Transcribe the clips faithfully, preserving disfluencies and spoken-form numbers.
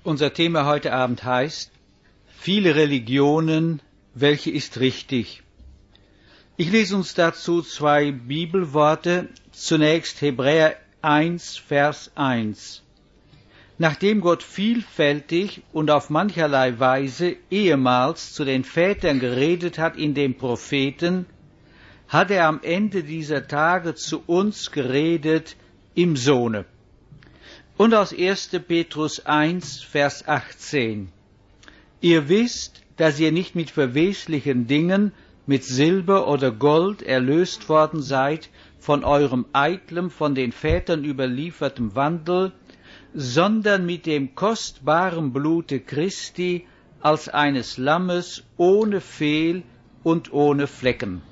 Unser Thema heute Abend heißt Viele Religionen, welche ist richtig? Ich lese uns dazu zwei Bibelworte, zunächst Hebräer eins, Vers eins. Nachdem Gott vielfältig und auf mancherlei Weise ehemals zu den Vätern geredet hat in den Propheten, hat er am Ende dieser Tage zu uns geredet im Sohne. Und aus erster Petrus eins, Vers achtzehn. Ihr wisst, dass ihr nicht mit verweslichen Dingen, mit Silber oder Gold erlöst worden seid von eurem eitlem, von den Vätern überliefertem Wandel, sondern mit dem kostbaren Blute Christi als eines Lammes ohne Fehl und ohne Flecken.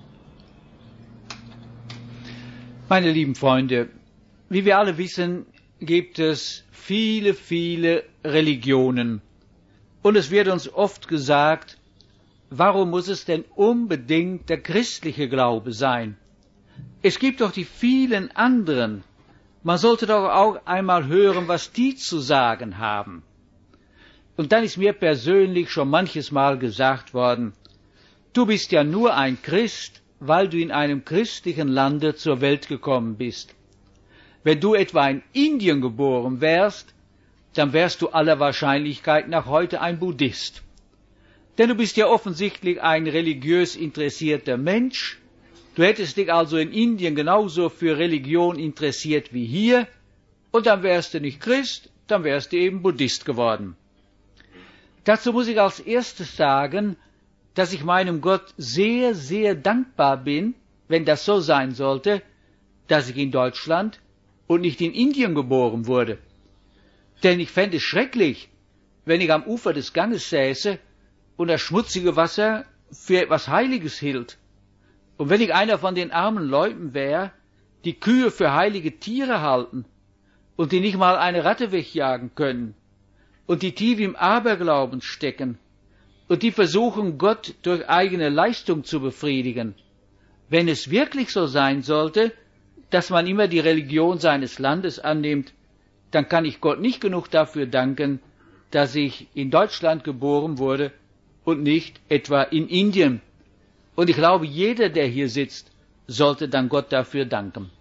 Meine lieben Freunde, wie wir alle wissen, gibt es viele, viele Religionen. Und es wird uns oft gesagt, warum muss es denn unbedingt der christliche Glaube sein? Es gibt doch die vielen anderen. Man sollte doch auch einmal hören, was die zu sagen haben. Und dann ist mir persönlich schon manches Mal gesagt worden, du bist ja nur ein Christ, weil du in einem christlichen Lande zur Welt gekommen bist. Wenn du etwa in Indien geboren wärst, dann wärst du aller Wahrscheinlichkeit nach heute ein Buddhist. Denn du bist ja offensichtlich ein religiös interessierter Mensch. Du hättest dich also in Indien genauso für Religion interessiert wie hier, und dann wärst du nicht Christ, dann wärst du eben Buddhist geworden. Dazu muss ich als erstes sagen, dass ich meinem Gott sehr, sehr dankbar bin, wenn das so sein sollte, dass ich in Deutschland und nicht in Indien geboren wurde. Denn ich fände es schrecklich, wenn ich am Ufer des Ganges säße und das schmutzige Wasser für etwas Heiliges hielt. Und wenn ich einer von den armen Leuten wäre, die Kühe für heilige Tiere halten und die nicht mal eine Ratte wegjagen können und die tief im Aberglauben stecken und die versuchen, Gott durch eigene Leistung zu befriedigen. Wenn es wirklich so sein sollte, dass man immer die Religion seines Landes annimmt, dann kann ich Gott nicht genug dafür danken, dass ich in Deutschland geboren wurde und nicht etwa in Indien. Und ich glaube, jeder, der hier sitzt, sollte dann Gott dafür danken.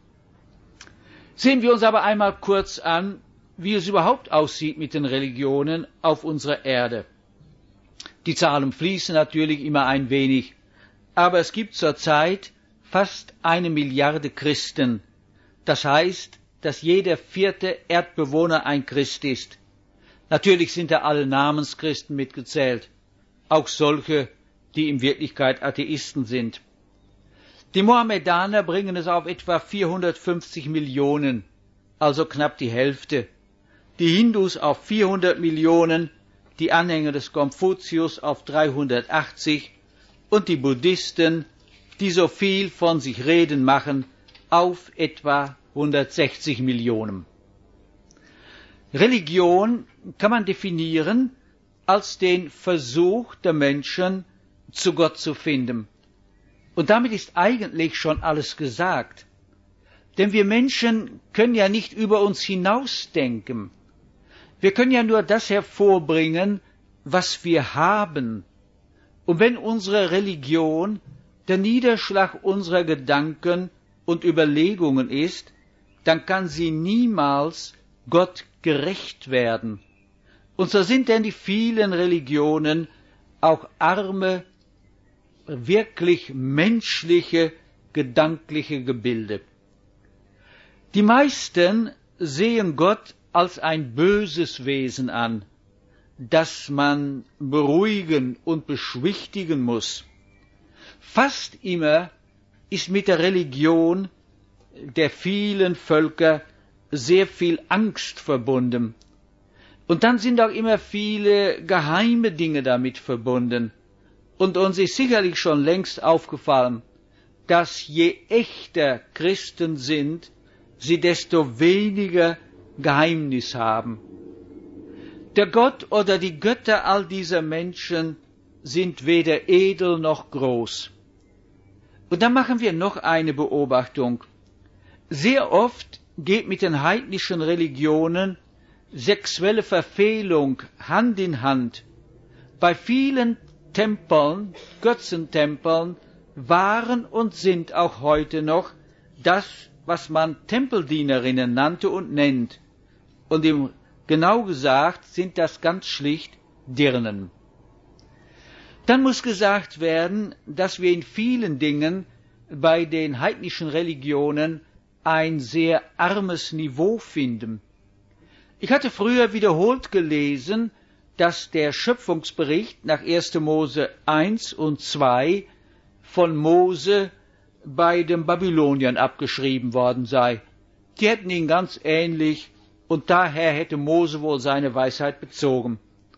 Sehen wir uns aber einmal kurz an, wie es überhaupt aussieht mit den Religionen auf unserer Erde. Die Zahlen fließen natürlich immer ein wenig, aber es gibt zurzeit fast eine Milliarde Christen. Das heißt, dass jeder vierte Erdbewohner ein Christ ist. Natürlich sind da alle Namenschristen mitgezählt, auch solche, die in Wirklichkeit Atheisten sind. Die Mohammedaner bringen es auf etwa vierhundertfünfzig Millionen, also knapp die Hälfte. Die Hindus auf vierhundert Millionen, die Anhänger des Konfuzius auf dreihundertachtzig und die Buddhisten, die so viel von sich reden machen, auf etwa hundertsechzig Millionen. Religion kann man definieren als den Versuch der Menschen, zu Gott zu finden. Und damit ist eigentlich schon alles gesagt. Denn wir Menschen können ja nicht über uns hinausdenken. Wir können ja nur das hervorbringen, was wir haben. Und wenn unsere Religion der Niederschlag unserer Gedanken und Überlegungen ist, dann kann sie niemals Gott gerecht werden. Und so sind denn die vielen Religionen auch arme, wirklich menschliche, gedankliche Gebilde. Die meisten sehen Gott als ein böses Wesen an, das man beruhigen und beschwichtigen muss. Fast immer ist mit der Religion der vielen Völker sehr viel Angst verbunden. Und dann sind auch immer viele geheime Dinge damit verbunden. Und uns ist sicherlich schon längst aufgefallen, dass je echter Christen sind, sie desto weniger Geheimnis haben. Der Gott oder die Götter all dieser Menschen sind weder edel noch groß. Und dann machen wir noch eine Beobachtung. Sehr oft geht mit den heidnischen Religionen sexuelle Verfehlung Hand in Hand. Bei vielen Tempeln, Götzentempeln, waren und sind auch heute noch das, was man Tempeldienerinnen nannte und nennt. Und im, genau gesagt sind das ganz schlicht Dirnen. Dann muss gesagt werden, dass wir in vielen Dingen bei den heidnischen Religionen ein sehr armes Niveau finden. Ich hatte früher wiederholt gelesen, dass der Schöpfungsbericht nach erster Mose eins und zwei von Mose bei den Babyloniern abgeschrieben worden sei. Die hätten ihn ganz ähnlich, und daher hätte Mose wohl seine Weisheit bezogen.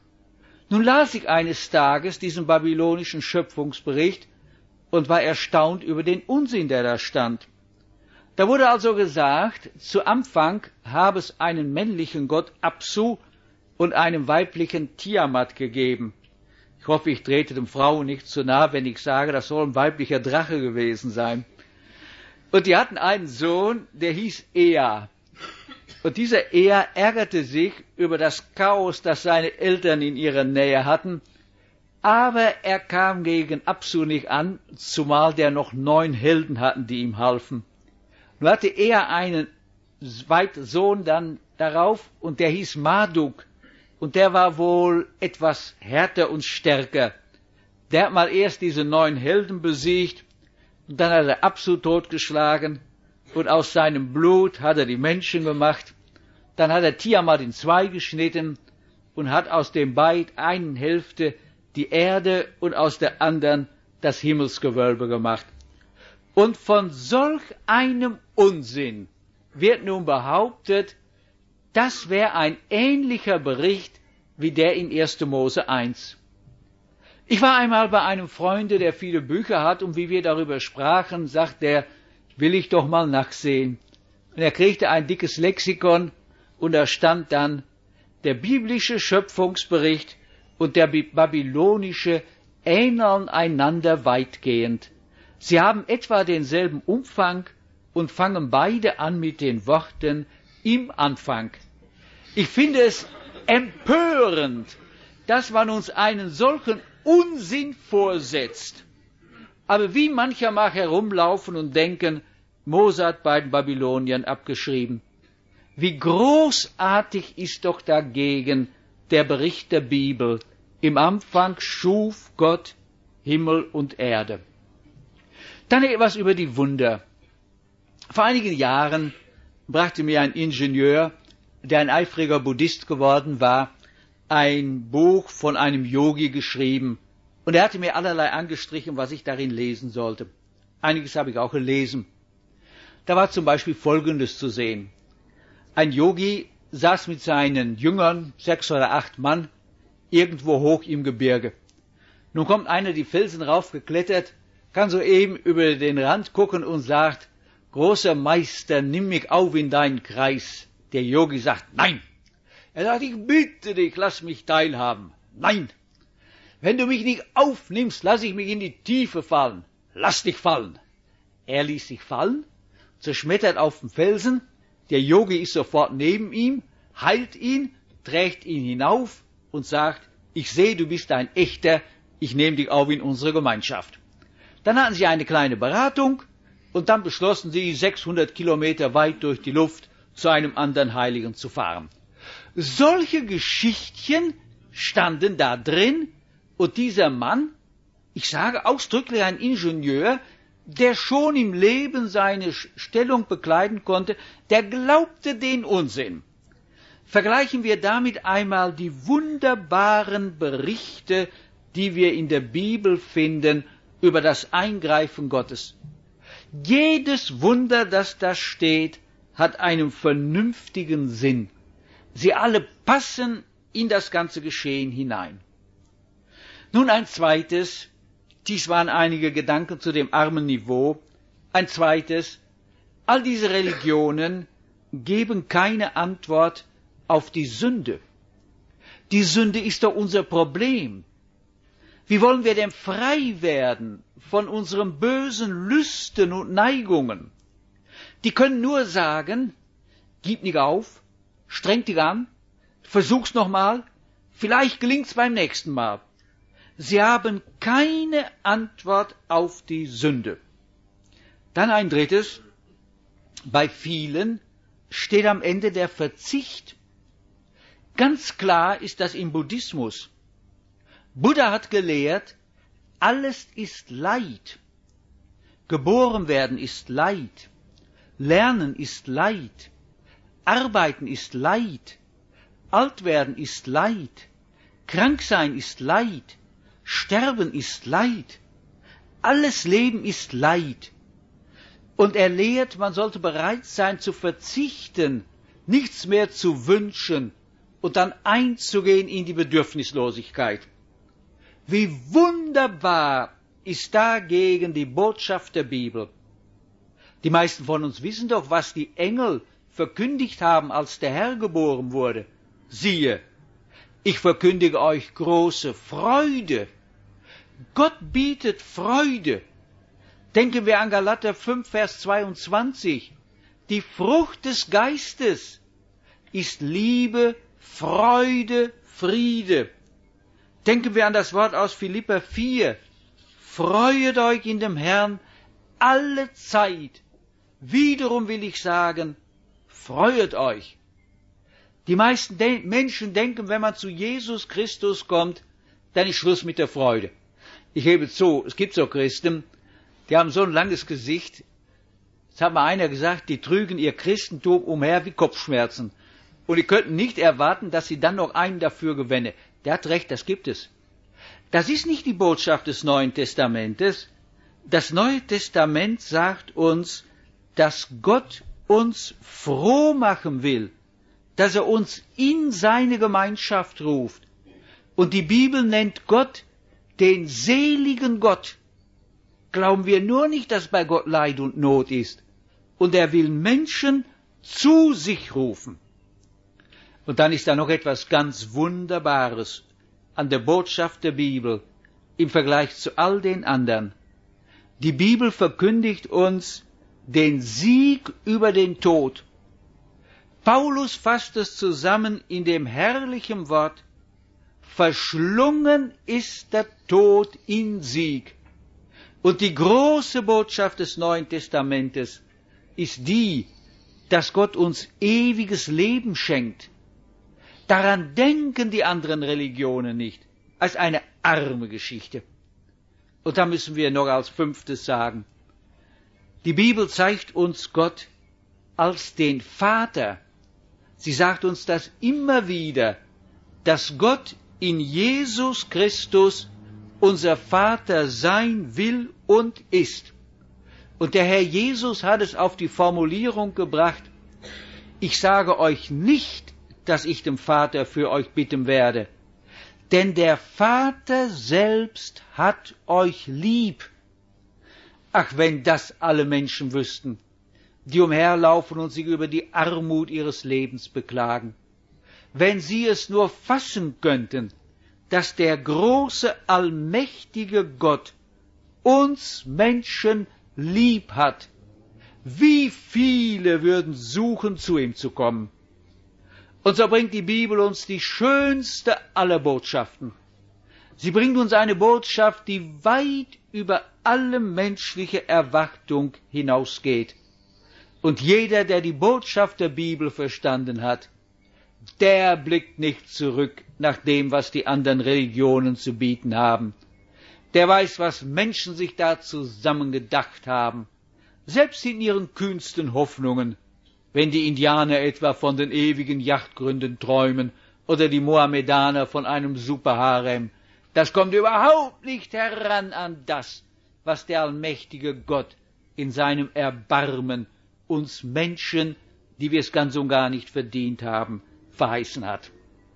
Nun las ich eines Tages diesen babylonischen Schöpfungsbericht und war erstaunt über den Unsinn, der da stand. Da wurde also gesagt, zu Anfang habe es einen männlichen Gott Apsu und einen weiblichen Tiamat gegeben. Ich hoffe, ich trete den Frauen nicht zu nahe, wenn ich sage, das soll ein weiblicher Drache gewesen sein. Und die hatten einen Sohn, der hieß Ea. Und dieser Ea ärgerte sich über das Chaos, das seine Eltern in ihrer Nähe hatten, aber er kam gegen Apsu nicht an, zumal der noch neun Helden hatten, die ihm halfen. Nun hatte er einen zweiten Sohn dann darauf, und der hieß Marduk, und der war wohl etwas härter und stärker. Der hat mal erst diese neun Helden besiegt, und dann hat er Apsu totgeschlagen, und aus seinem Blut hat er die Menschen gemacht. Dann hat er Tiamat in zwei geschnitten und hat aus dem Beid einen Hälfte die Erde und aus der anderen das Himmelsgewölbe gemacht. Und von solch einem Unsinn wird nun behauptet, das wäre ein ähnlicher Bericht wie der in erster Mose eins. Ich war einmal bei einem Freunde, der viele Bücher hat, und wie wir darüber sprachen, sagt er, will ich doch mal nachsehen. Und er kriegte ein dickes Lexikon, und da stand dann, der biblische Schöpfungsbericht und der babylonische ähneln einander weitgehend. Sie haben etwa denselben Umfang und fangen beide an mit den Worten im Anfang. Ich finde es empörend, dass man uns einen solchen Unsinn vorsetzt. Aber wie mancher mag herumlaufen und denken, Mose hat bei den Babyloniern abgeschrieben. Wie großartig ist doch dagegen der Bericht der Bibel. Im Anfang schuf Gott Himmel und Erde. Dann etwas über die Wunder. Vor einigen Jahren brachte mir ein Ingenieur, der ein eifriger Buddhist geworden war, ein Buch von einem Yogi geschrieben. Und er hatte mir allerlei angestrichen, was ich darin lesen sollte. Einiges habe ich auch gelesen. Da war zum Beispiel Folgendes zu sehen. Ein Yogi saß mit seinen Jüngern, sechs oder acht Mann, irgendwo hoch im Gebirge. Nun kommt einer die Felsen raufgeklettert, kann soeben über den Rand gucken und sagt, großer Meister, nimm mich auf in deinen Kreis. Der Yogi sagt, nein. Er sagt, ich bitte dich, lass mich teilhaben. Nein. Wenn du mich nicht aufnimmst, lass ich mich in die Tiefe fallen. Lass dich fallen. Er ließ sich fallen, zerschmettert auf dem Felsen. Der Yogi ist sofort neben ihm, heilt ihn, trägt ihn hinauf und sagt, ich sehe, du bist ein Echter, ich nehme dich auf in unsere Gemeinschaft. Dann hatten sie eine kleine Beratung und dann beschlossen sie, sechshundert Kilometer weit durch die Luft zu einem anderen Heiligen zu fahren. Solche Geschichtchen standen da drin, und dieser Mann, ich sage ausdrücklich ein Ingenieur, der schon im Leben seine Stellung bekleiden konnte, der glaubte den Unsinn. Vergleichen wir damit einmal die wunderbaren Berichte, die wir in der Bibel finden, über das Eingreifen Gottes. Jedes Wunder, das da steht, hat einen vernünftigen Sinn. Sie alle passen in das ganze Geschehen hinein. Nun ein zweites, dies waren einige Gedanken zu dem armen Niveau, ein zweites, all diese Religionen geben keine Antwort auf die Sünde. Die Sünde ist doch unser Problem. Wie wollen wir denn frei werden von unseren bösen Lüsten und Neigungen? Die können nur sagen, gib nicht auf, streng dich an, versuch's nochmal, vielleicht gelingt's beim nächsten Mal. Sie haben keine Antwort auf die Sünde. Dann ein drittes, bei vielen steht am Ende der Verzicht. Ganz klar ist das im Buddhismus. Buddha hat gelehrt, alles ist Leid. Geboren werden ist Leid. Lernen ist Leid. Arbeiten ist Leid. Alt werden ist Leid. Krank sein ist Leid. Sterben ist Leid. Alles Leben ist Leid. Und er lehrt, man sollte bereit sein zu verzichten, nichts mehr zu wünschen und dann einzugehen in die Bedürfnislosigkeit. Wie wunderbar ist dagegen die Botschaft der Bibel. Die meisten von uns wissen doch, was die Engel verkündigt haben, als der Herr geboren wurde. Siehe, ich verkündige euch große Freude. Gott bietet Freude. Denken wir an Galater fünf, Vers zweiundzwanzig. Die Frucht des Geistes ist Liebe, Freude, Friede. Denken wir an das Wort aus Philipper vier. Freuet euch in dem Herrn alle Zeit. Wiederum will ich sagen, freuet euch. Die meisten De- Menschen denken, wenn man zu Jesus Christus kommt, dann ist Schluss mit der Freude. Ich gebe zu, es gibt so Christen, die haben so ein langes Gesicht. Jetzt hat mal einer gesagt, die trügen ihr Christentum umher wie Kopfschmerzen. Und die könnten nicht erwarten, dass sie dann noch einen dafür gewinnen. Der hat recht, das gibt es. Das ist nicht die Botschaft des Neuen Testamentes. Das Neue Testament sagt uns, dass Gott uns froh machen will, dass er uns in seine Gemeinschaft ruft. Und die Bibel nennt Gott den seligen Gott. Glauben wir nur nicht, dass bei Gott Leid und Not ist. Und er will Menschen zu sich rufen. Und dann ist da noch etwas ganz Wunderbares an der Botschaft der Bibel im Vergleich zu all den anderen. Die Bibel verkündigt uns den Sieg über den Tod. Paulus fasst es zusammen in dem herrlichen Wort, verschlungen ist der Tod in Sieg. Und die große Botschaft des Neuen Testamentes ist die, dass Gott uns ewiges Leben schenkt. Daran denken die anderen Religionen nicht, als eine arme Geschichte. Und da müssen wir noch als fünftes sagen, die Bibel zeigt uns Gott als den Vater. Sie sagt uns das immer wieder, dass Gott in Jesus Christus unser Vater sein will und ist. Und der Herr Jesus hat es auf die Formulierung gebracht, ich sage euch nicht, dass ich dem Vater für euch bitten werde, denn der Vater selbst hat euch lieb. Ach, wenn das alle Menschen wüssten, die umherlaufen und sich über die Armut ihres Lebens beklagen. Wenn sie es nur fassen könnten, dass der große, allmächtige Gott uns Menschen lieb hat, wie viele würden suchen, zu ihm zu kommen. Und so bringt die Bibel uns die schönste aller Botschaften. Sie bringt uns eine Botschaft, die weit über alle menschliche Erwartung hinausgeht. Und jeder, der die Botschaft der Bibel verstanden hat, der blickt nicht zurück nach dem, was die anderen Religionen zu bieten haben. Der weiß, was Menschen sich da zusammen gedacht haben, selbst in ihren kühnsten Hoffnungen, wenn die Indianer etwa von den ewigen Yachtgründen träumen oder die Mohammedaner von einem Superharem. Das kommt überhaupt nicht heran an das, was der allmächtige Gott in seinem Erbarmen uns Menschen, die wir es ganz und gar nicht verdient haben, verheißen hat.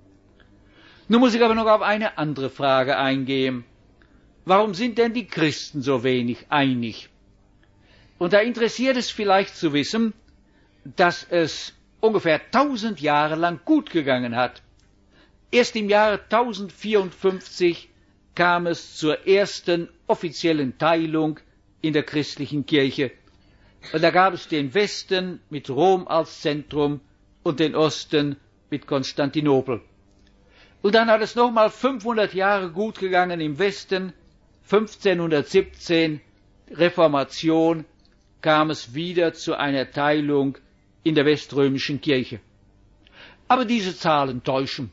Nun muss ich aber noch auf eine andere Frage eingehen. Warum sind denn die Christen so wenig einig? Und da interessiert es vielleicht zu wissen, dass es ungefähr tausend Jahre lang gut gegangen hat. Erst im Jahre tausendvierundfünfzig kam es zur ersten offiziellen Teilung in der christlichen Kirche. Und da gab es den Westen mit Rom als Zentrum und den Osten mit Konstantinopel. Und dann hat es nochmal fünfhundert Jahre gut gegangen im Westen. fünfzehnhundertsiebzehn, Reformation, kam es wieder zu einer Teilung in der weströmischen Kirche. Aber diese Zahlen täuschen.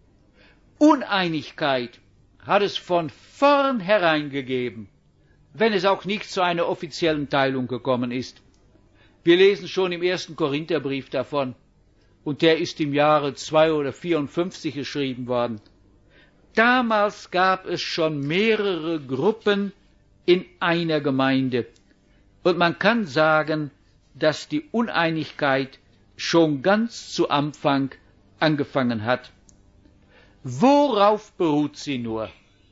Uneinigkeit hat es von vornherein gegeben, wenn es auch nicht zu einer offiziellen Teilung gekommen ist. Wir lesen schon im ersten Korintherbrief davon, und der ist im Jahre zweihundertvierundfünfzig geschrieben worden. Damals gab es schon mehrere Gruppen in einer Gemeinde, und man kann sagen, dass die Uneinigkeit schon ganz zu Anfang angefangen hat. Worauf beruht sie nur?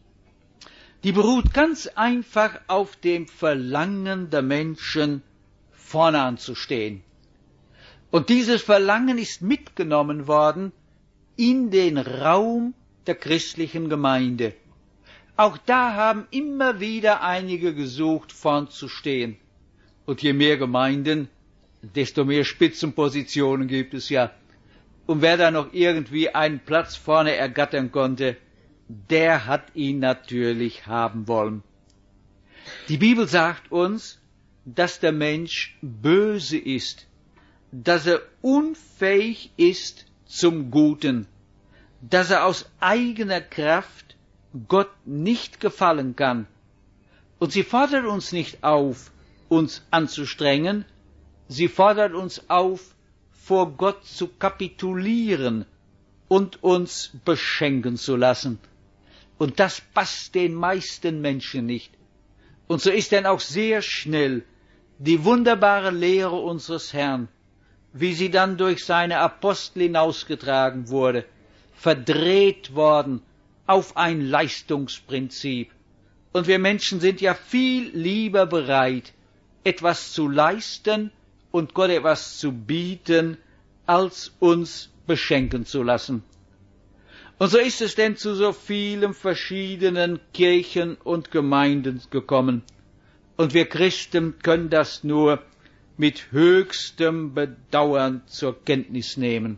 Die beruht ganz einfach auf dem Verlangen der Menschen, vorne anzustehen. Und dieses Verlangen ist mitgenommen worden in den Raum der christlichen Gemeinde. Auch da haben immer wieder einige gesucht, vorn zu stehen. Und je mehr Gemeinden, desto mehr Spitzenpositionen gibt es ja. Und wer da noch irgendwie einen Platz vorne ergattern konnte, der hat ihn natürlich haben wollen. Die Bibel sagt uns, dass der Mensch böse ist, dass er unfähig ist zum Guten, dass er aus eigener Kraft Gott nicht gefallen kann. Und sie fordert uns nicht auf, uns anzustrengen, sie fordert uns auf, vor Gott zu kapitulieren und uns beschenken zu lassen. Und das passt den meisten Menschen nicht. Und so ist denn auch sehr schnell die wunderbare Lehre unseres Herrn, wie sie dann durch seine Apostel hinausgetragen wurde, verdreht worden auf ein Leistungsprinzip. Und wir Menschen sind ja viel lieber bereit, etwas zu leisten und Gott etwas zu bieten, als uns beschenken zu lassen. Und so ist es denn zu so vielen verschiedenen Kirchen und Gemeinden gekommen. Und wir Christen können das nur mit höchstem Bedauern zur Kenntnis nehmen.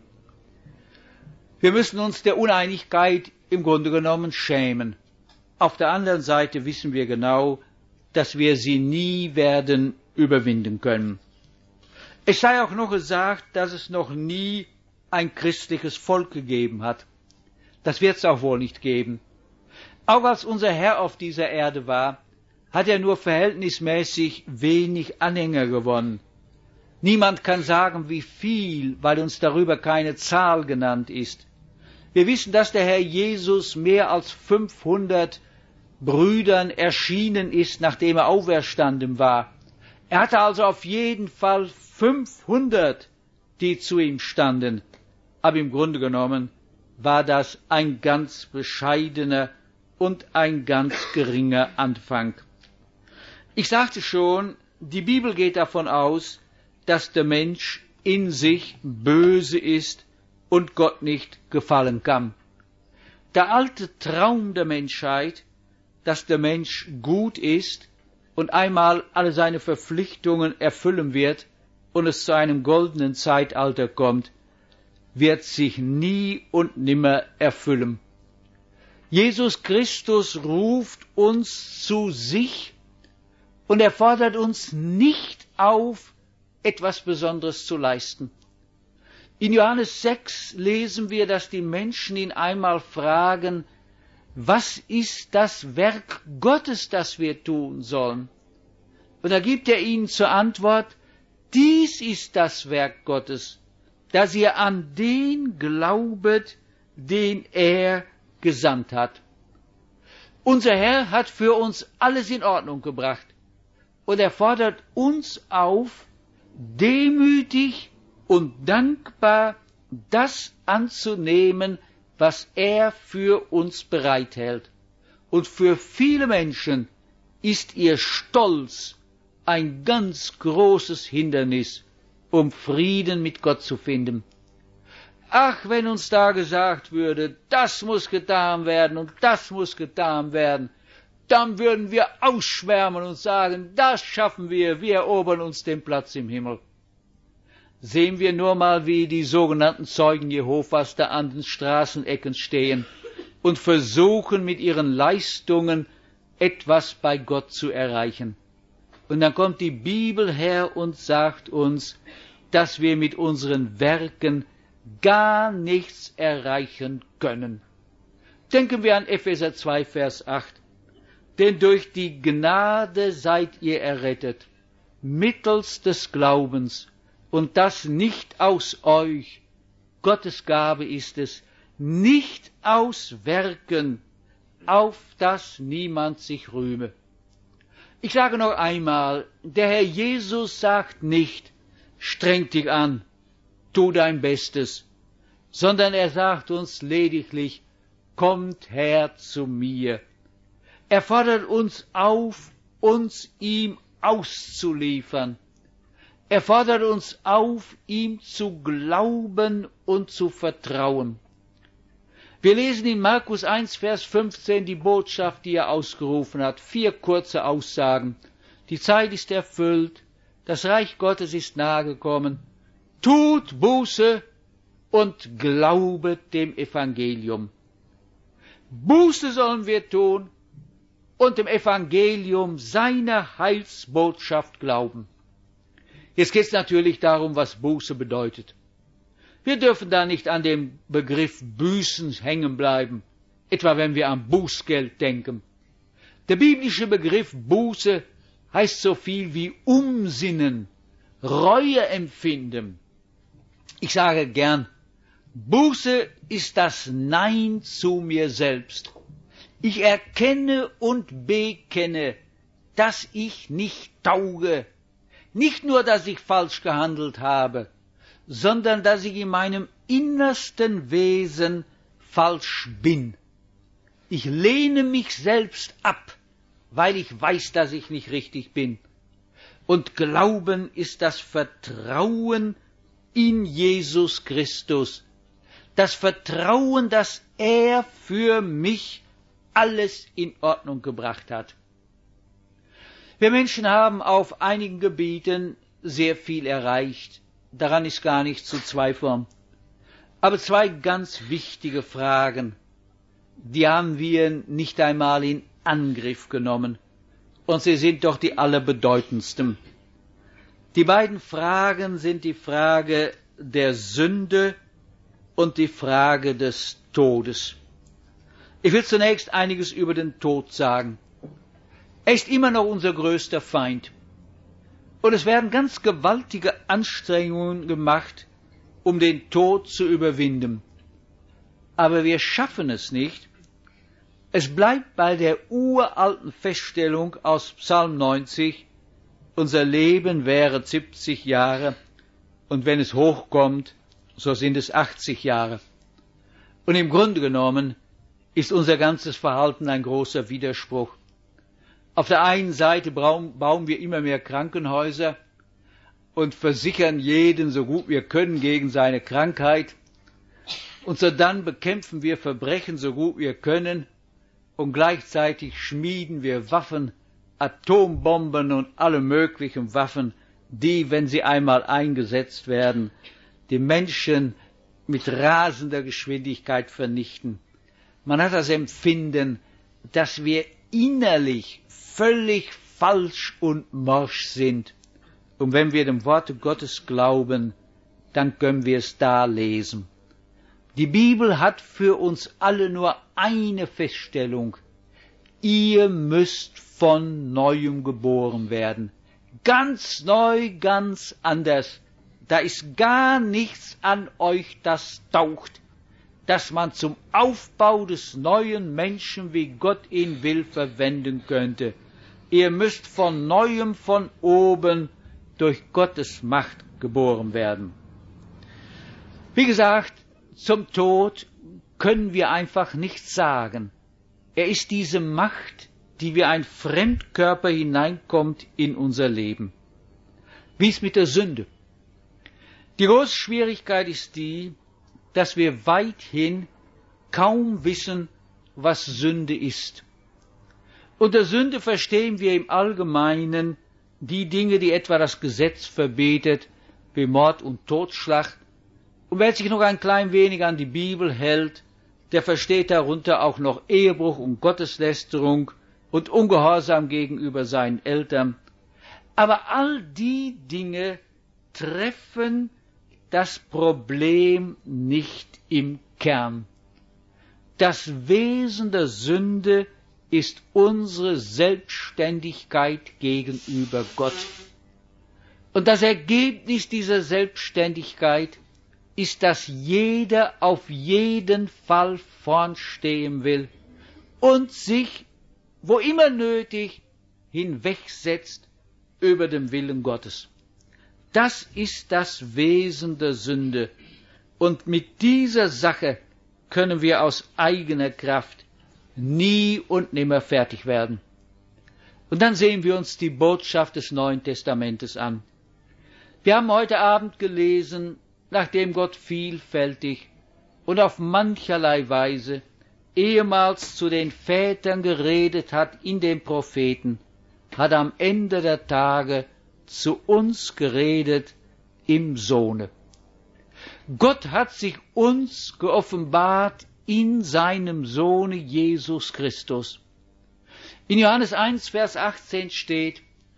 Wir müssen uns der Uneinigkeit im Grunde genommen schämen. Auf der anderen Seite wissen wir genau, dass wir sie nie werden überwinden können. Es sei auch noch gesagt, dass es noch nie ein christliches Volk gegeben hat. Das wird es auch wohl nicht geben. Auch als unser Herr auf dieser Erde war, hat er nur verhältnismäßig wenig Anhänger gewonnen. Niemand kann sagen, wie viel, weil uns darüber keine Zahl genannt ist. Wir wissen, dass der Herr Jesus mehr als fünfhundert Brüdern erschienen ist, nachdem er auferstanden war. Er hatte also auf jeden Fall fünfhundert, die zu ihm standen. Aber im Grunde genommen war das ein ganz bescheidener und ein ganz geringer Anfang. Ich sagte schon, die Bibel geht davon aus, dass der Mensch in sich böse ist und Gott nicht gefallen kann. Der alte Traum der Menschheit, dass der Mensch gut ist und einmal alle seine Verpflichtungen erfüllen wird und es zu einem goldenen Zeitalter kommt, wird sich nie und nimmer erfüllen. Jesus Christus ruft uns zu sich und er fordert uns nicht auf, etwas Besonderes zu leisten. In Johannes sechs lesen wir, dass die Menschen ihn einmal fragen, was ist das Werk Gottes, das wir tun sollen? Und da gibt er ihnen zur Antwort, dies ist das Werk Gottes, dass ihr an den glaubet, den er gesandt hat. Unser Herr hat für uns alles in Ordnung gebracht und er fordert uns auf, demütig und dankbar das anzunehmen, was er für uns bereithält. Und für viele Menschen ist ihr Stolz ein ganz großes Hindernis, um Frieden mit Gott zu finden. Ach, wenn uns da gesagt würde, das muss getan werden und das muss getan werden, dann würden wir ausschwärmen und sagen, das schaffen wir, wir erobern uns den Platz im Himmel. Sehen wir nur mal, wie die sogenannten Zeugen Jehovas da an den Straßenecken stehen und versuchen mit ihren Leistungen etwas bei Gott zu erreichen. Und dann kommt die Bibel her und sagt uns, dass wir mit unseren Werken gar nichts erreichen können. Denken wir an Epheser zwei, Vers acht. Denn durch die Gnade seid ihr errettet, mittels des Glaubens, und das nicht aus euch. Gottes Gabe ist es, nicht aus Werken, auf dass niemand sich rühme. Ich sage noch einmal, der Herr Jesus sagt nicht, streng dich an, tu dein Bestes, sondern er sagt uns lediglich, kommt her zu mir. Er fordert uns auf, uns ihm auszuliefern. Er fordert uns auf, ihm zu glauben und zu vertrauen. Wir lesen in Markus eins, Vers fünfzehn die Botschaft, die er ausgerufen hat. Vier kurze Aussagen. Die Zeit ist erfüllt, das Reich Gottes ist nahegekommen. Tut Buße und glaubet dem Evangelium. Buße sollen wir tun und dem Evangelium seiner Heilsbotschaft glauben. Jetzt geht es natürlich darum, was Buße bedeutet. Wir dürfen da nicht an dem Begriff Büßen hängen bleiben, etwa wenn wir an Bußgeld denken. Der biblische Begriff Buße heißt so viel wie umsinnen, Reue empfinden. Ich sage gern, Buße ist das Nein zu mir selbst. Ich erkenne und bekenne, dass ich nicht tauge. Nicht nur, dass ich falsch gehandelt habe, sondern dass ich in meinem innersten Wesen falsch bin. Ich lehne mich selbst ab, weil ich weiß, dass ich nicht richtig bin. Und Glauben ist das Vertrauen in Jesus Christus. Das Vertrauen, dass er für mich alles in Ordnung gebracht hat. Wir Menschen haben auf einigen Gebieten sehr viel erreicht. Daran ist gar nicht zu zweifeln. Aber zwei ganz wichtige Fragen, die haben wir nicht einmal in Angriff genommen. Und sie sind doch die allerbedeutendsten. Die beiden Fragen sind die Frage der Sünde und die Frage des Todes. Ich will zunächst einiges über den Tod sagen. Er ist immer noch unser größter Feind. Und es werden ganz gewaltige Anstrengungen gemacht, um den Tod zu überwinden. Aber wir schaffen es nicht. Es bleibt bei der uralten Feststellung aus Psalm neunzig, unser Leben wäre siebzig Jahre, und wenn es hochkommt, so sind es achtzig Jahre. Und im Grunde genommen ist unser ganzes Verhalten ein großer Widerspruch. Auf der einen Seite bauen wir immer mehr Krankenhäuser und versichern jeden, so gut wir können, gegen seine Krankheit. Und so dann bekämpfen wir Verbrechen, so gut wir können, und gleichzeitig schmieden wir Waffen, Atombomben und alle möglichen Waffen, die, wenn sie einmal eingesetzt werden, die Menschen mit rasender Geschwindigkeit vernichten. Man hat das Empfinden, dass wir innerlich völlig falsch und morsch sind. Und wenn wir dem Worte Gottes glauben, dann können wir es da lesen. Die Bibel hat für uns alle nur eine Feststellung. Ihr müsst von Neuem geboren werden. Ganz neu, ganz anders. Da ist gar nichts an euch, das taugt, dass man zum Aufbau des neuen Menschen, wie Gott ihn will, verwenden könnte. Ihr müsst von Neuem, von oben, durch Gottes Macht geboren werden. Wie gesagt, zum Tod können wir einfach nichts sagen. Er ist diese Macht, die wie ein Fremdkörper hineinkommt in unser Leben. Wie ist mit der Sünde? Die große Schwierigkeit ist die, dass wir weithin kaum wissen, was Sünde ist. Unter Sünde verstehen wir im Allgemeinen die Dinge, die etwa das Gesetz verbietet, wie Mord und Totschlag. Und wer sich noch ein klein wenig an die Bibel hält, der versteht darunter auch noch Ehebruch und Gotteslästerung und Ungehorsam gegenüber seinen Eltern. Aber all die Dinge treffen das Problem nicht im Kern. Das Wesen der Sünde ist unsere Selbstständigkeit gegenüber Gott. Und das Ergebnis dieser Selbstständigkeit ist, dass jeder auf jeden Fall vorn stehen will und sich, wo immer nötig, hinwegsetzt über den Willen Gottes. Das ist das Wesen der Sünde. Und mit dieser Sache können wir aus eigener Kraft nie und nimmer fertig werden. Und dann sehen wir uns die Botschaft des Neuen Testamentes an. Wir haben heute Abend gelesen, nachdem Gott vielfältig und auf mancherlei Weise ehemals zu den Vätern geredet hat in den Propheten, hat am Ende der Tage zu uns geredet im Sohne. Gott hat sich uns geoffenbart in seinem Sohne Jesus Christus. In Johannes eins, Vers achtzehn steht,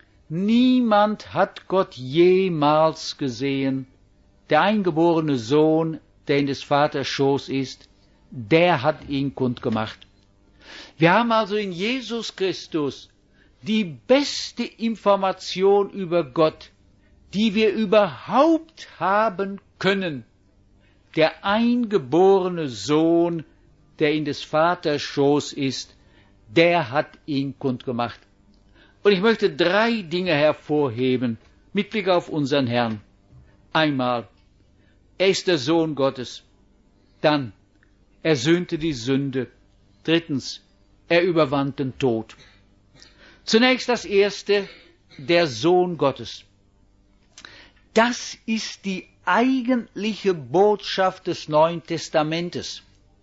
niemand hat Gott jemals gesehen, der eingeborene Sohn, der in des Vaters Schoß ist, der hat ihn kundgemacht. Wir haben also in Jesus Christus die beste Information über Gott, die wir überhaupt haben können. Der eingeborene Sohn, der in des Vaters Schoß ist, der hat ihn kundgemacht. Und ich möchte drei Dinge hervorheben mit Blick auf unseren Herrn. Einmal, er ist der Sohn Gottes. Dann, er sühnte die Sünde. Drittens, er überwand den Tod. Zunächst das erste, der Sohn Gottes. Das ist die eigentliche Botschaft des Neuen Testamentes.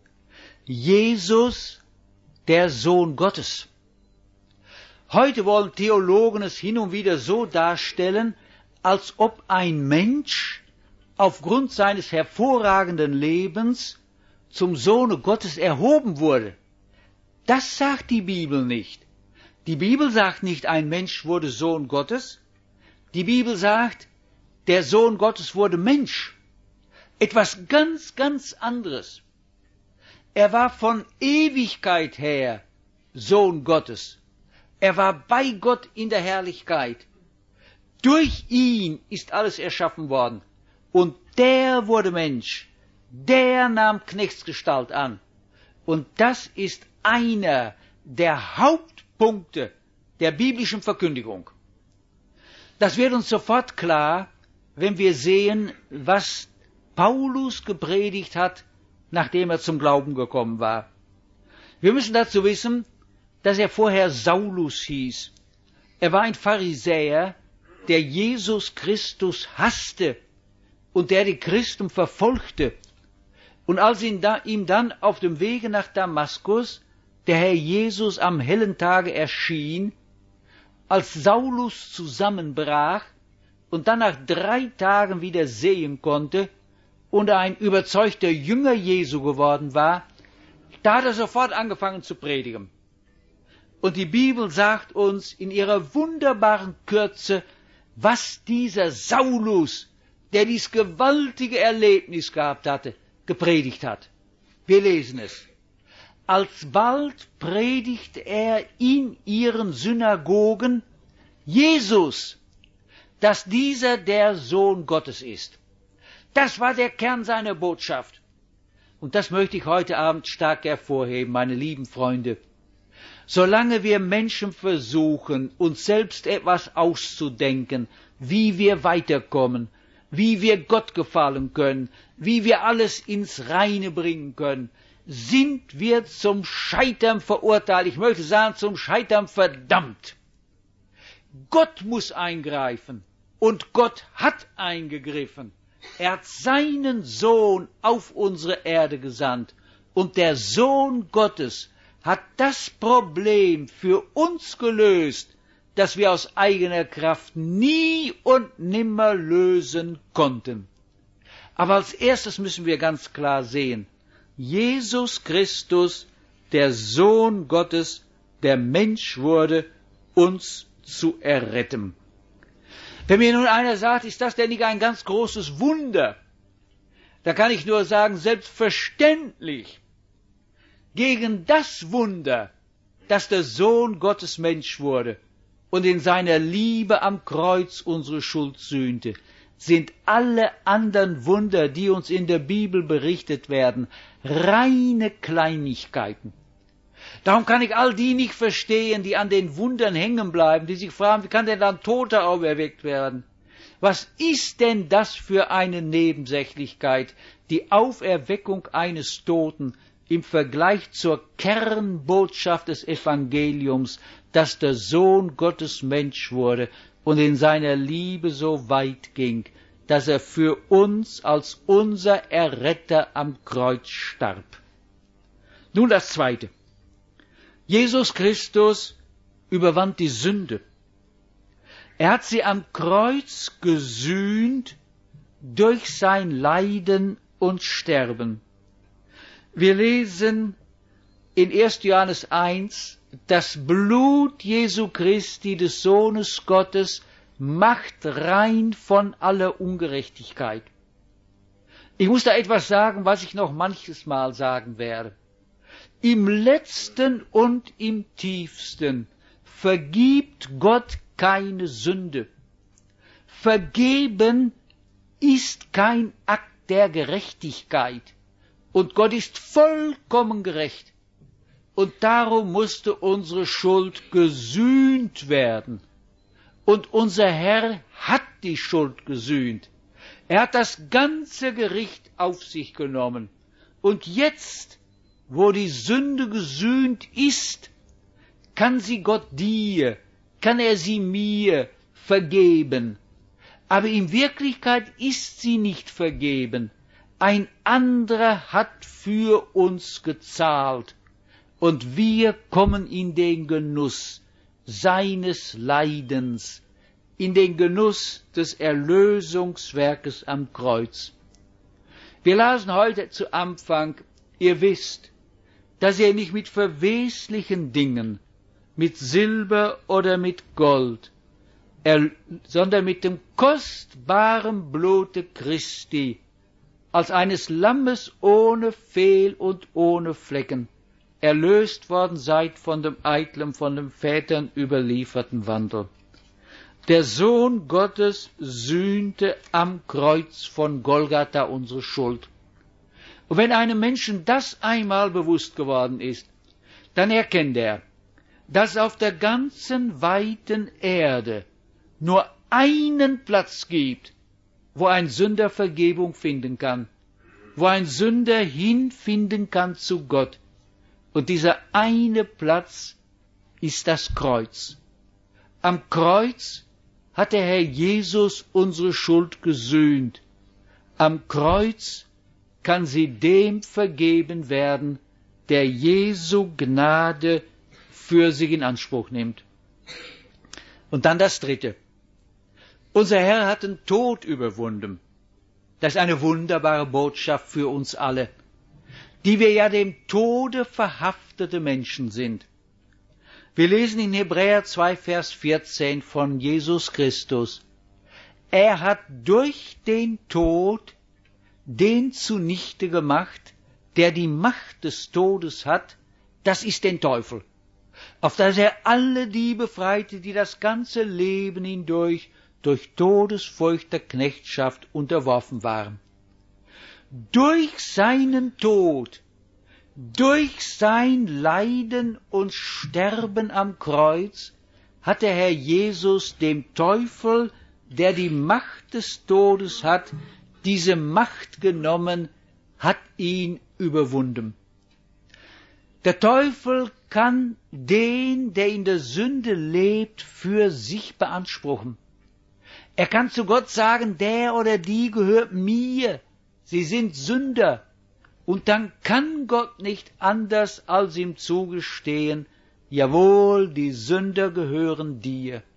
Jesus, der Sohn Gottes. Heute wollen Theologen es hin und wieder so darstellen, als ob ein Mensch aufgrund seines hervorragenden Lebens zum Sohne Gottes erhoben wurde. Das sagt die Bibel nicht. Die Bibel sagt nicht, ein Mensch wurde Sohn Gottes. Die Bibel sagt, der Sohn Gottes wurde Mensch. Etwas ganz, ganz anderes. Er war von Ewigkeit her Sohn Gottes. Er war bei Gott in der Herrlichkeit. Durch ihn ist alles erschaffen worden. Und der wurde Mensch. Der nahm Knechtsgestalt an. Und das ist einer der Hauptpunkte der biblischen Verkündigung. Das wird uns sofort klar, wenn wir sehen, was Paulus gepredigt hat, nachdem er zum Glauben gekommen war. Wir müssen dazu wissen, dass er vorher Saulus hieß. Er war ein Pharisäer, der Jesus Christus hasste und der die Christen verfolgte. Und als ihm, da, ihm dann auf dem Wege nach Damaskus der Herr Jesus am hellen Tage erschien, als Saulus zusammenbrach und dann nach drei Tagen wieder sehen konnte und ein überzeugter Jünger Jesu geworden war, da hat er sofort angefangen zu predigen. Und die Bibel sagt uns in ihrer wunderbaren Kürze, was dieser Saulus, der dies gewaltige Erlebnis gehabt hatte, gepredigt hat. Wir lesen es. Alsbald predigt er in ihren Synagogen Jesus, dass dieser der Sohn Gottes ist. Das war der Kern seiner Botschaft. Und das möchte ich heute Abend stark hervorheben, meine lieben Freunde. Solange wir Menschen versuchen, uns selbst etwas auszudenken, wie wir weiterkommen, wie wir Gott gefallen können, wie wir alles ins Reine bringen können, sind wir zum Scheitern verurteilt. Ich möchte sagen, zum Scheitern verdammt. Gott muss eingreifen und Gott hat eingegriffen. Er hat seinen Sohn auf unsere Erde gesandt und der Sohn Gottes hat das Problem für uns gelöst, das wir aus eigener Kraft nie und nimmer lösen konnten. Aber als erstes müssen wir ganz klar sehen, Jesus Christus, der Sohn Gottes, der Mensch wurde, uns zu erretten. Wenn mir nun einer sagt, ist das denn nicht ein ganz großes Wunder? Da kann ich nur sagen, selbstverständlich. Gegen das Wunder, dass der Sohn Gottes Mensch wurde und in seiner Liebe am Kreuz unsere Schuld sühnte, sind alle anderen Wunder, die uns in der Bibel berichtet werden, reine Kleinigkeiten. Darum kann ich all die nicht verstehen, die an den Wundern hängen bleiben, die sich fragen, wie kann denn dann Toter auferweckt werden? Was ist denn das für eine Nebensächlichkeit, die Auferweckung eines Toten im Vergleich zur Kernbotschaft des Evangeliums, dass der Sohn Gottes Mensch wurde und in seiner Liebe so weit ging, dass er für uns als unser Erretter am Kreuz starb. Nun das Zweite. Jesus Christus überwand die Sünde. Er hat sie am Kreuz gesühnt durch sein Leiden und Sterben. Wir lesen in erster Johannes eins, das Blut Jesu Christi, des Sohnes Gottes, macht rein von aller Ungerechtigkeit. Ich muss da etwas sagen, was ich noch manches Mal sagen werde. Im letzten und im tiefsten vergibt Gott keine Sünde. Vergeben ist kein Akt der Gerechtigkeit. Und Gott ist vollkommen gerecht. Und darum musste unsere Schuld gesühnt werden. Und unser Herr hat die Schuld gesühnt. Er hat das ganze Gericht auf sich genommen. Und jetzt, wo die Sünde gesühnt ist, kann sie Gott dir, kann er sie mir vergeben. Aber in Wirklichkeit ist sie nicht vergeben. Ein anderer hat für uns gezahlt. Und wir kommen in den Genuss seines Leidens, in den Genuss des Erlösungswerkes am Kreuz. Wir lasen heute zu Anfang, ihr wisst, dass ihr nicht mit verweslichen Dingen, mit Silber oder mit Gold, er, sondern mit dem kostbaren Blute Christi, als eines Lammes ohne Fehl und ohne Flecken, erlöst worden seid von dem eitlen, von den Vätern überlieferten Wandel. Der Sohn Gottes sühnte am Kreuz von Golgatha unsere Schuld. Und wenn einem Menschen das einmal bewusst geworden ist, dann erkennt er, dass auf der ganzen weiten Erde nur einen Platz gibt, wo ein Sünder Vergebung finden kann, wo ein Sünder hinfinden kann zu Gott. Und dieser eine Platz ist das Kreuz. Am Kreuz hat der Herr Jesus unsere Schuld gesühnt. Am Kreuz kann sie dem vergeben werden, der Jesu Gnade für sich in Anspruch nimmt. Und dann das Dritte. Unser Herr hat den Tod überwunden. Das ist eine wunderbare Botschaft für uns alle, die wir ja dem Tode verhaftete Menschen sind. Wir lesen in Hebräer zwei, Vers vierzehn von Jesus Christus. Er hat durch den Tod den zunichte gemacht, der die Macht des Todes hat, das ist den Teufel, auf dass er alle die befreite, die das ganze Leben hindurch durch todesfurchter Knechtschaft unterworfen waren. Durch seinen Tod, durch sein Leiden und Sterben am Kreuz hat der Herr Jesus dem Teufel, der die Macht des Todes hat, diese Macht genommen, hat ihn überwunden. Der Teufel kann den, der in der Sünde lebt, für sich beanspruchen. Er kann zu Gott sagen, der oder die gehört mir, sie sind Sünder. Und dann kann Gott nicht anders als ihm zugestehen, jawohl, die Sünder gehören dir.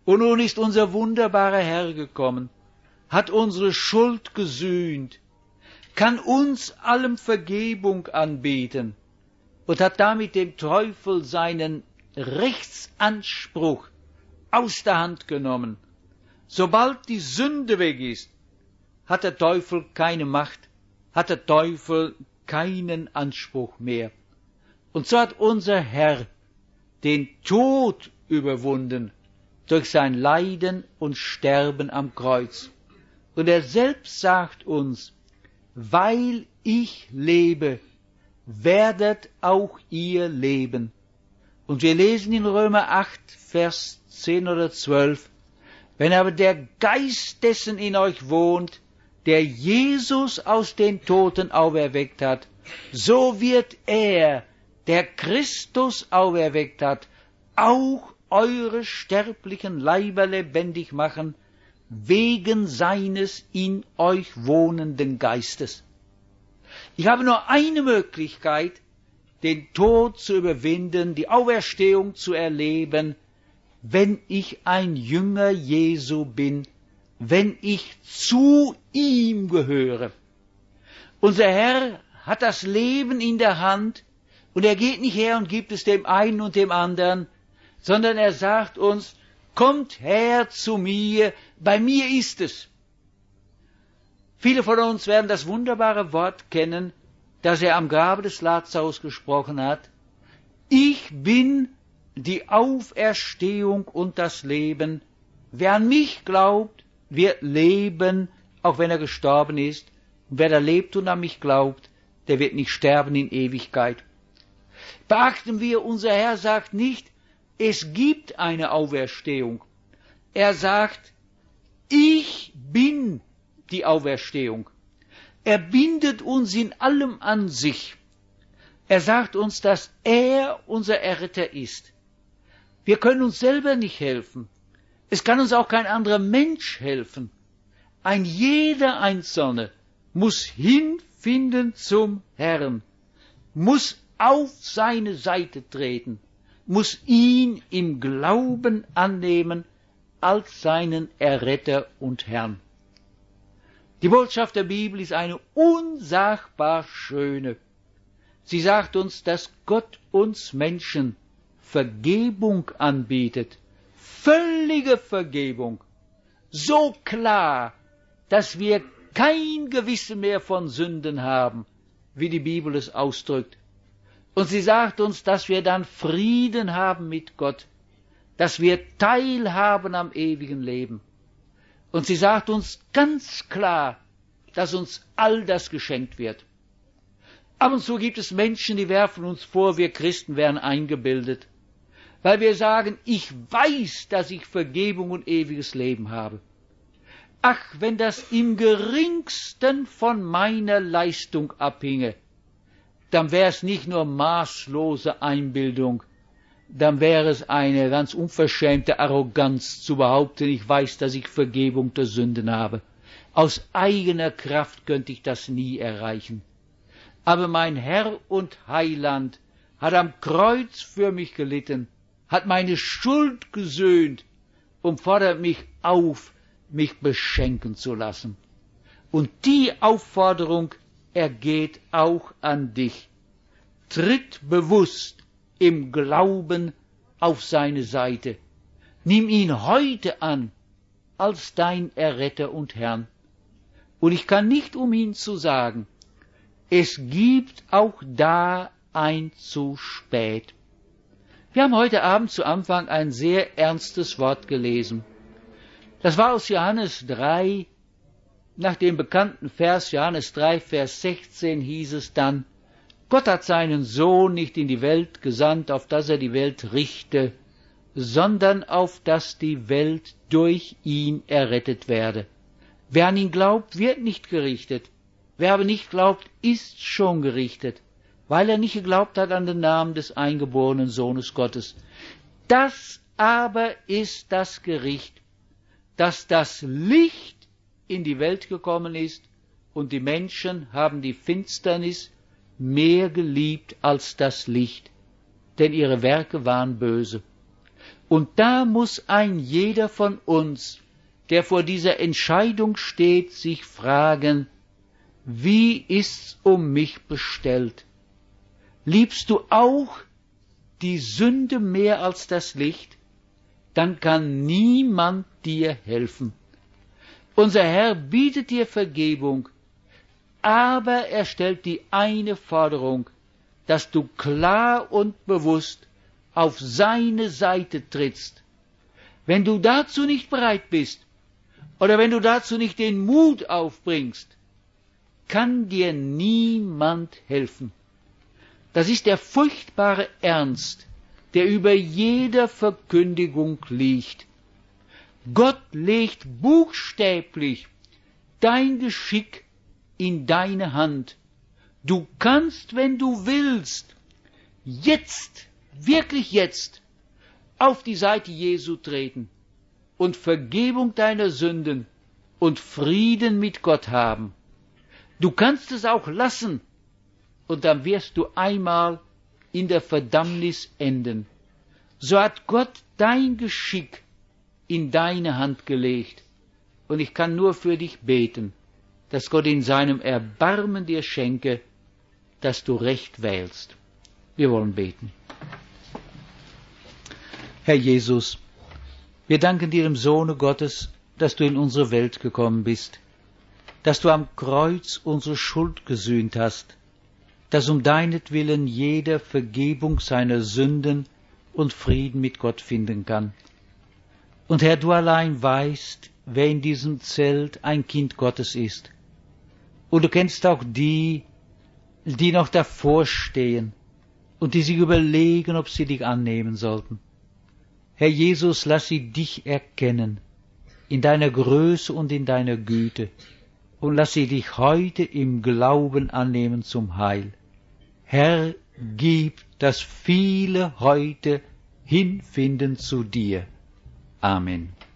Und nun ist unser wunderbarer Herr gekommen, hat unsere Schuld gesühnt, kann uns allem Vergebung anbieten und hat damit dem Teufel seinen Rechtsanspruch aus der Hand genommen. Sobald die Sünde weg ist, hat der Teufel keine Macht, hat der Teufel keinen Anspruch mehr. Und so hat unser Herr den Tod überwunden durch sein Leiden und Sterben am Kreuz. Und er selbst sagt uns, weil ich lebe, werdet auch ihr leben. Und wir lesen in Römer acht, Vers zehn oder zwölf, wenn aber der Geist dessen in euch wohnt, der Jesus aus den Toten auferweckt hat, so wird er, der Christus auferweckt hat, auch eure sterblichen Leiber lebendig machen, wegen seines in euch wohnenden Geistes. Ich habe nur eine Möglichkeit, den Tod zu überwinden, die Auferstehung zu erleben, wenn ich ein Jünger Jesu bin, wenn ich zu ihm gehöre. Unser Herr hat das Leben in der Hand und er geht nicht her und gibt es dem einen und dem anderen, sondern er sagt uns, kommt her zu mir, bei mir ist es. Viele von uns werden das wunderbare Wort kennen, das er am Grabe des Lazarus gesprochen hat. Ich bin die Auferstehung und das Leben. Wer an mich glaubt, wird leben, auch wenn er gestorben ist. Und wer da lebt und an mich glaubt, der wird nicht sterben in Ewigkeit. Beachten wir, unser Herr sagt nicht, es gibt eine Auferstehung. Er sagt, ich bin die Auferstehung. Er bindet uns in allem an sich. Er sagt uns, dass er unser Erretter ist. Wir können uns selber nicht helfen. Es kann uns auch kein anderer Mensch helfen. Ein jeder Einzelne muss hinfinden zum Herrn, muss auf seine Seite treten, muss ihn im Glauben annehmen als seinen Erretter und Herrn. Die Botschaft der Bibel ist eine unsagbar schöne. Sie sagt uns, dass Gott uns Menschen Vergebung anbietet, völlige Vergebung, so klar, dass wir kein Gewissen mehr von Sünden haben, wie die Bibel es ausdrückt. Und sie sagt uns, dass wir dann Frieden haben mit Gott, dass wir teilhaben am ewigen Leben. Und sie sagt uns ganz klar, dass uns all das geschenkt wird. Ab und zu gibt es Menschen, die werfen uns vor, wir Christen wären eingebildet, weil wir sagen, ich weiß, dass ich Vergebung und ewiges Leben habe. Ach, wenn das im geringsten von meiner Leistung abhinge, dann wäre es nicht nur maßlose Einbildung, dann wäre es eine ganz unverschämte Arroganz zu behaupten, ich weiß, dass ich Vergebung der Sünden habe. Aus eigener Kraft könnte ich das nie erreichen. Aber mein Herr und Heiland hat am Kreuz für mich gelitten, hat meine Schuld gesöhnt und fordert mich auf, mich beschenken zu lassen. Und die Aufforderung ergeht auch an dich. Tritt bewusst im Glauben auf seine Seite. Nimm ihn heute an als dein Erretter und Herrn. Und ich kann nicht umhin zu sagen, es gibt auch da ein zu spät. Wir haben heute Abend zu Anfang ein sehr ernstes Wort gelesen. Das war aus Johannes drei, nach dem bekannten Vers Johannes drei, Vers sechzehn hieß es dann, Gott hat seinen Sohn nicht in die Welt gesandt, auf dass er die Welt richte, sondern auf dass die Welt durch ihn errettet werde. Wer an ihn glaubt, wird nicht gerichtet. Wer aber nicht glaubt, ist schon gerichtet, weil er nicht geglaubt hat an den Namen des eingeborenen Sohnes Gottes. Das aber ist das Gericht, dass das Licht in die Welt gekommen ist, und die Menschen haben die Finsternis mehr geliebt als das Licht, denn ihre Werke waren böse. Und da muss ein jeder von uns, der vor dieser Entscheidung steht, sich fragen, wie ist's um mich bestellt? Liebst du auch die Sünde mehr als das Licht? Dann kann niemand dir helfen. Unser Herr bietet dir Vergebung, aber er stellt die eine Forderung, dass du klar und bewusst auf seine Seite trittst. Wenn du dazu nicht bereit bist, oder wenn du dazu nicht den Mut aufbringst, kann dir niemand helfen. Das ist der furchtbare Ernst, der über jeder Verkündigung liegt. Gott legt buchstäblich dein Geschick in deine Hand. Du kannst, wenn du willst, jetzt, wirklich jetzt, auf die Seite Jesu treten und Vergebung deiner Sünden und Frieden mit Gott haben. Du kannst es auch lassen, und dann wirst du einmal in der Verdammnis enden. So hat Gott dein Geschick in deine Hand gelegt, und ich kann nur für dich beten, dass Gott in seinem Erbarmen dir schenke, dass du recht wählst. Wir wollen beten. Herr Jesus, wir danken dir im Sohne Gottes, dass du in unsere Welt gekommen bist, dass du am Kreuz unsere Schuld gesühnt hast, dass um deinetwillen jeder Vergebung seiner Sünden und Frieden mit Gott finden kann. Und Herr, du allein weißt, wer in diesem Zelt ein Kind Gottes ist. Und du kennst auch die, die noch davor stehen und die sich überlegen, ob sie dich annehmen sollten. Herr Jesus, lass sie dich erkennen, in deiner Größe und in deiner Güte, und lass sie dich heute im Glauben annehmen zum Heil. Herr, gib, dass viele heute hinfinden zu dir. Amen.